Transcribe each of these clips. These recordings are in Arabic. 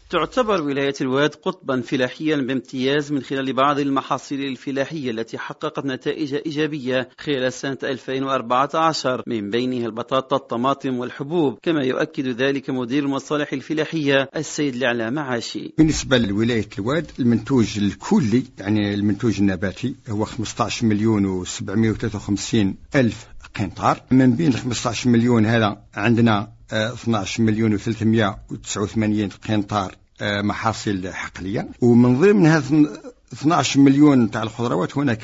تعتبر ولاية الواد قطبا فلاحيا بامتياز من خلال بعض المحاصيل الفلاحية التي حققت نتائج إيجابية خلال سنة 2014، من بينها البطاطا، الطماطم والحبوب، كما يؤكد ذلك مدير المصالح الفلاحية السيد العلا معاشي. بالنسبة لولاية الواد المنتوج الكلي يعني المنتوج النباتي هو 15 مليون و753 ألف قنطار. من بين 15 مليون هذا عندنا 12 مليون و389 قنطار محاصيل حقلية، ومن ضمن هذا 12 مليون تاع الخضروات هناك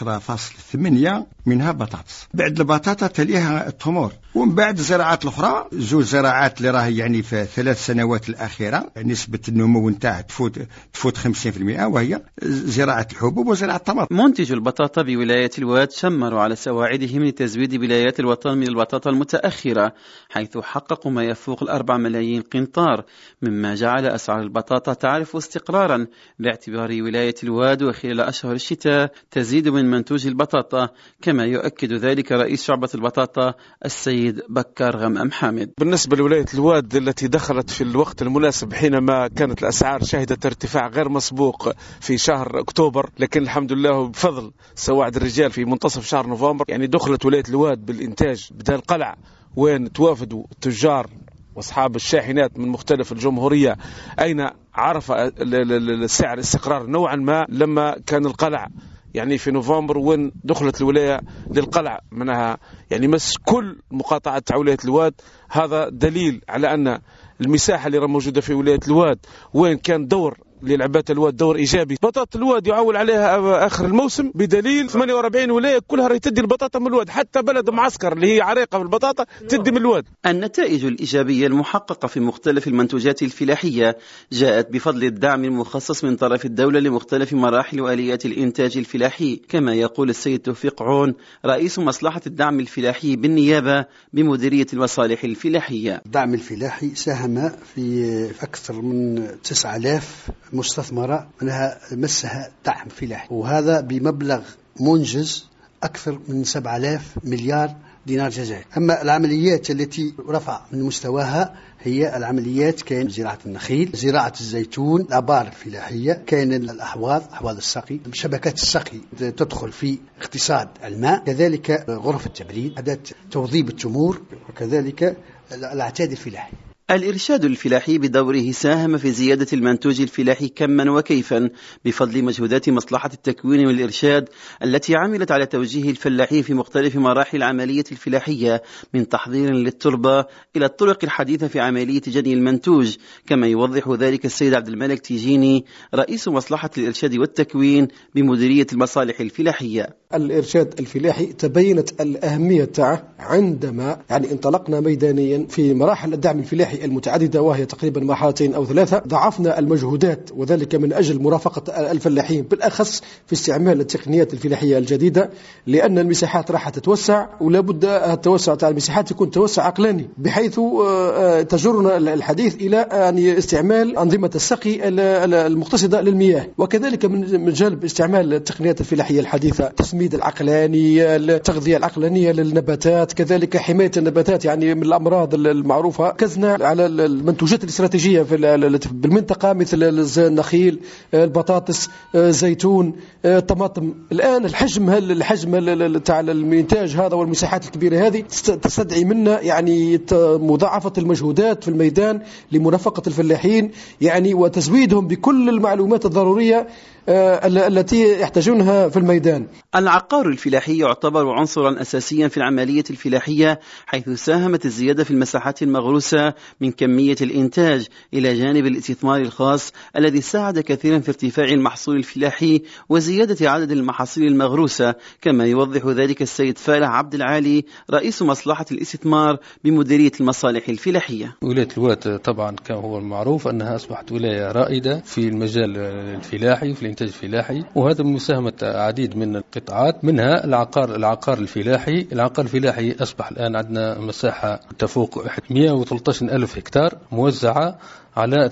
10.8 منها بطاطس. بعد البطاطا تليها التمور، ومن بعد الزراعات الأخرى زوج زراعات اللي راهي يعني في 3 سنوات الأخيرة نسبة النمو نتاعها تفوت 50%، وهي زراعة الحبوب وزراعة الطماطم. منتج البطاطا بولاية الواد شمروا على سواعدهم لتزويد ولايات الوطن من البطاطا المتأخرة، حيث حققوا ما يفوق 4 ملايين قنطار، مما جعل أسعار البطاطا تعرف استقرارا، باعتبار ولاية الواد وخلال أشهر الشتاء تزيد من منتوج البطاطا، كما يؤكد ذلك رئيس شعبة البطاطا السيد بكر غمام حامد. بالنسبة لولاية الواد التي دخلت في الوقت المناسب حينما كانت الأسعار شهدت ارتفاع غير مسبوق في شهر أكتوبر، لكن الحمد لله بفضل سواعد الرجال في منتصف شهر نوفمبر يعني دخلت ولاية الواد بالإنتاج بدال القلع، وين توافدوا التجار واصحاب الشاحنات من مختلف الجمهورية، أين عرف السعر استقرار نوعا ما لما كان القلع يعني في نوفمبر، وين دخلت الولاية للقلع منها يعني مس كل مقاطعة ولاية الواد. هذا دليل على أن المساحة اللي موجودة في ولاية الواد وين كان دور للعبات الواد دور إيجابي. بطاطا الواد يعول عليها آخر الموسم بدليل 48 ولاية كلها راهي تدي البطاطا من الواد، حتى بلد معسكر اللي هي عريقة بالبطاطا تدي من الواد. النتائج الإيجابية المحققة في مختلف المنتوجات الفلاحية جاءت بفضل الدعم المخصص من طرف الدولة لمختلف مراحل وآليات الإنتاج الفلاحي، كما يقول السيد توفيق عون رئيس مصلحة الدعم الفلاحي بالنيابة بمديرية المصالح الفلاحية. الدعم الفلاحي ساهم في أكثر من 9000 مستثمرة منها مسها دعم فلاحي، وهذا بمبلغ منجز أكثر من 7000 مليار دينار جزائري. أما العمليات التي رفع من مستواها هي العمليات كان زراعة النخيل، زراعة الزيتون، الآبار الفلاحية، كان أحواض السقي، شبكات السقي تدخل في اقتصاد الماء، كذلك غرف التبريد، أداة توظيف التمور، وكذلك العتاد الفلاحي. الإرشاد الفلاحي بدوره ساهم في زيادة المنتوج الفلاحي كما وكيفا بفضل مجهودات مصلحة التكوين والإرشاد التي عملت على توجيه الفلاحين في مختلف مراحل العملية الفلاحية، من تحضير للتربة إلى الطرق الحديثة في عملية جني المنتوج، كما يوضح ذلك السيد عبد الملك تيجيني رئيس مصلحة الإرشاد والتكوين بمديرية المصالح الفلاحية. الإرشاد الفلاحي تبينت الأهمية تاعه عندما انطلقنا ميدانيا في مراحل الدعم الفلاحي المتعددة، وهي تقريبا مرحلتين أو 3. ضعفنا المجهودات وذلك من أجل مرافقة الفلاحين بالأخص في استعمال التقنيات الفلاحية الجديدة، لأن المساحات راح تتوسع، ولا بد التوسع تاع المساحات يكون توسع عقلاني، بحيث تجرنا الحديث إلى استعمال أنظمة السقي المقتصدة للمياه، وكذلك من جانب استعمال التقنيات الفلاحية الحديثة، التسميد العقلاني، التغذية العقلانية للنباتات، كذلك حماية النباتات من الأمراض المعروفة. ركزنا على المنتوجات الاستراتيجية بالمنطقة مثل النخيل، البطاطس، الزيتون، الطماطم. الآن الحجم تاع الإنتاج هذا والمساحات الكبيرة هذه تستدعي منا مضاعفة المجهودات في الميدان لمرافقة الفلاحين وتزويدهم بكل المعلومات الضرورية التي يحتاجونها في الميدان. العقار الفلاحي يعتبر عنصرا أساسيا في العملية الفلاحية، حيث ساهمت الزيادة في المساحات المغروسة من كمية الإنتاج، إلى جانب الاستثمار الخاص الذي ساعد كثيرا في ارتفاع المحصول الفلاحي وزيادة عدد المحاصيل المغروسة، كما يوضح ذلك السيد فالح عبد العالي رئيس مصلحة الاستثمار بمديرية المصالح الفلاحية. ولاية الواد طبعا كما هو المعروف أنها أصبحت ولاية رائدة في المجال الفلاحي وفي الإنتاج الفلاحي، وهذا مساهمة عديد من القطاعات، منها العقار الفلاحي. العقار الفلاحي أصبح الآن عندنا مساحة تفوق 113 ألف هكتار موزعة على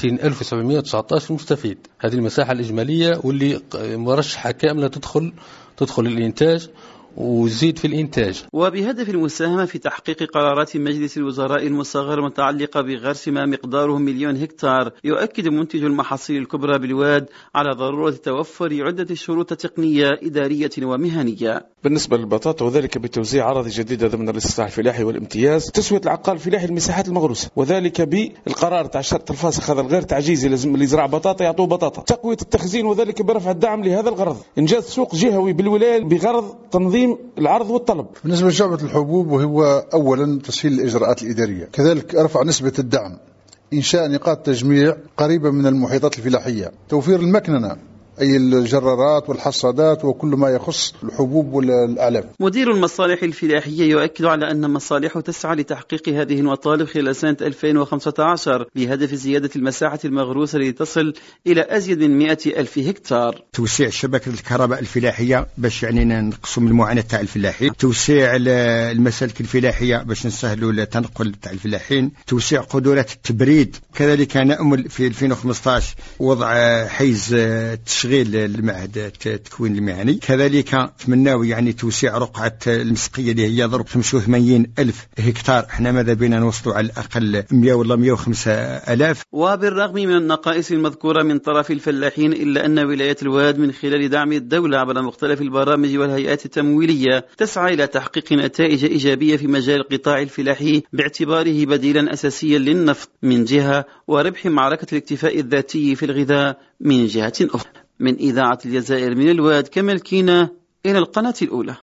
23,719 مستفيد. هذه المساحة الإجمالية واللي مرشحة كاملة تدخل الإنتاج، وزيد في الإنتاج. وبهدف المساهمة في تحقيق قرارات مجلس الوزراء المصغر المتعلقة بغرس ما مقداره 1,000,000 هكتار، يؤكد منتج المحاصيل الكبرى بالواد على ضرورة توفر عدة شروط تقنية إدارية ومهنية. بالنسبة للبطاطا وذلك بتوزيع أراضي جديدة ضمن الاستصلاح الفلاحي والامتياز، تسوية العقار الفلاحي للمساحات المغروسة، وذلك بالقرار تاع شرط الفاسخ هذا الغير تعجيزي، لازم اللي يزرع بطاطا يعطوه بطاطا، تقوية التخزين وذلك برفع الدعم لهذا الغرض، إنجاز سوق جهوي بالولاية بغرض تنظيم العرض والطلب. بالنسبة لشعبة الحبوب، وهو أولا تسهيل الإجراءات الإدارية، كذلك رفع نسبة الدعم، إنشاء نقاط تجميع قريبة من المحيطات الفلاحية، توفير المكننة أي الجرارات والحصادات وكل ما يخص الحبوب والأعلاف. مدير المصالح الفلاحية يؤكد على أن مصالحه تسعى لتحقيق هذه المطالب خلال سنة 2015 بهدف زيادة المساحة المغروسة لتصل إلى أزيد من 100,000 هكتار. توسيع شبكة الكهرباء الفلاحية باش يعني نقصوا من المعاناة تاع الفلاحين، توسيع المسالك الفلاحية باش نسهلوا التنقل تاع الفلاحين، توسيع قدرات التبريد. كذلك نأمل في 2015 وضع حيز تشغيل المعهد التكوين المهني. كذلك تمناو يعني توسيع رقعة المسقية اللي هي ضرب 85,000 هكتار، احنا ماذا بينا نوصلوا على الأقل 100 ولا 105,000. وبالرغم من النقائص المذكورة من طرف الفلاحين، إلا أن ولاية الواد من خلال دعم الدولة عبر مختلف البرامج والهيئات التمويلية تسعى إلى تحقيق نتائج إيجابية في مجال القطاع الفلاحي باعتباره بديلا أساسيا للنفط من جهة، وربح معركة الاكتفاء الذاتي في الغذاء من جهة أخرى. من إذاعة الجزائر من الواد، كمال كينا، إلى القناة الأولى.